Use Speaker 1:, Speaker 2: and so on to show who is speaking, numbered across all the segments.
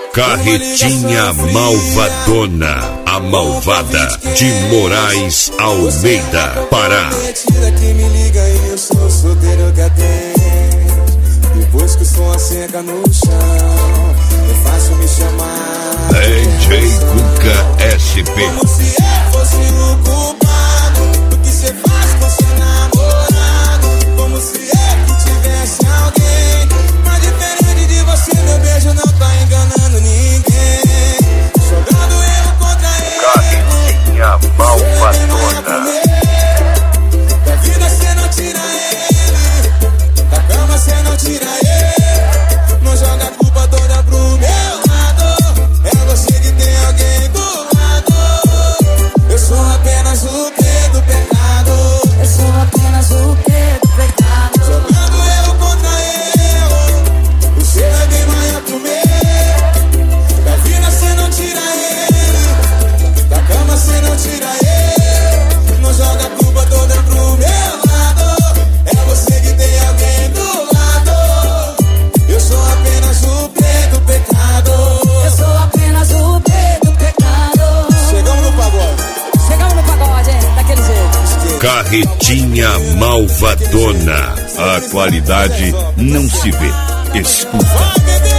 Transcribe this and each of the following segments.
Speaker 1: Carretinha Malvadona, a malvada de Moraes Almeida, Pará.
Speaker 2: Que me liga e eu sou solteiro que atende. Depois que o som asseca no chão, é fácil me chamar
Speaker 1: DJ Cuca SP.
Speaker 2: como se eu fosse o culpado do que cê faz com seu namorado. Como se eu que tivesse alguém. Mas diferente de você, meu beijo não tá enganando ninguém. Jogando erro contra ele.
Speaker 1: Carretinha Malvadona.
Speaker 2: Da vida cê não tira ele, da cama cê não tira ele. Não joga a culpa toda pro meu lado. É você que tem alguém do lado. Eu sou apenas o P do pecado.
Speaker 3: Eu sou apenas o P do pecado.
Speaker 2: Jogando eu contra eu. O seu é bem maior que o meu. Da vida cê não tira ele, da cama cê não tira ele. Não joga a culpa toda pro meu lado. É você que tem alguém do lado. Eu sou apenas o P do pecado.
Speaker 3: Eu sou apenas o P do pecado.
Speaker 2: Chegamos no pagode.
Speaker 3: Chegamos no pagode, hein? Daquele jeito.
Speaker 1: Carretinha Malvadona. A qualidade não se vê, escuta.
Speaker 2: Vai, bebê.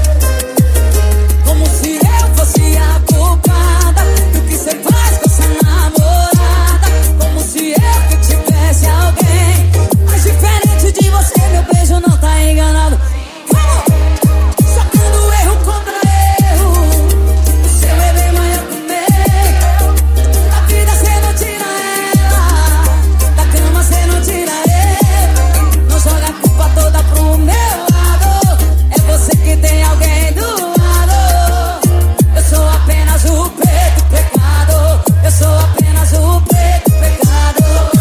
Speaker 3: Como se eu fosse a culpada do que cê faz com sua namorada. Como se eu que tivesse alguém. Mas diferente de você, meu beijo não tá enganado. Vamos! Socando erro contra erro. O seu é bem maior que o meu. Da vida cê não tira ela, da cama cê não tira ele. Não joga a culpa toda pro meu lado. É você que tem alguém do lado. Eu sou apenas o P do pecado. Eu sou apenas o P do pecado.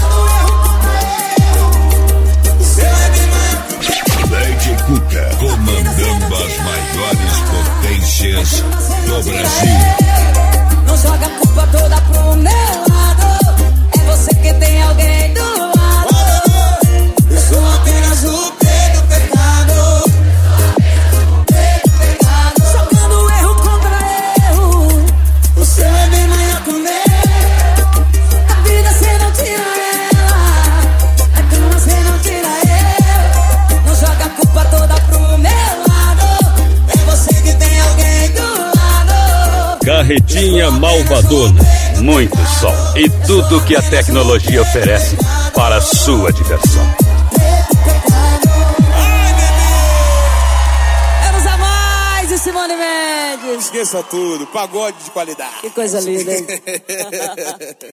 Speaker 2: O seu é bem maior.
Speaker 1: DJ Cuca, comandando as maiores potências do Brasil.
Speaker 3: Não joga a culpa toda pro meu lado. É você que tem alguém do lado.
Speaker 2: Eu sou apenas o P do pecado.
Speaker 3: Jogando erro contra erro.
Speaker 2: O seu é bem maior que o meu.
Speaker 3: A vida cê não tira ela, a cama cê não tira ele. Não joga a culpa toda pro meu lado.
Speaker 2: É você que tem alguém do lado.
Speaker 4: Carretinha Malvadona, muito som e tudo que a tecnologia oferece para a sua diversão.
Speaker 3: Menos a mais de Simone Mendes.
Speaker 2: Esqueça tudo, pagode de qualidade.
Speaker 3: Que coisa linda, hein?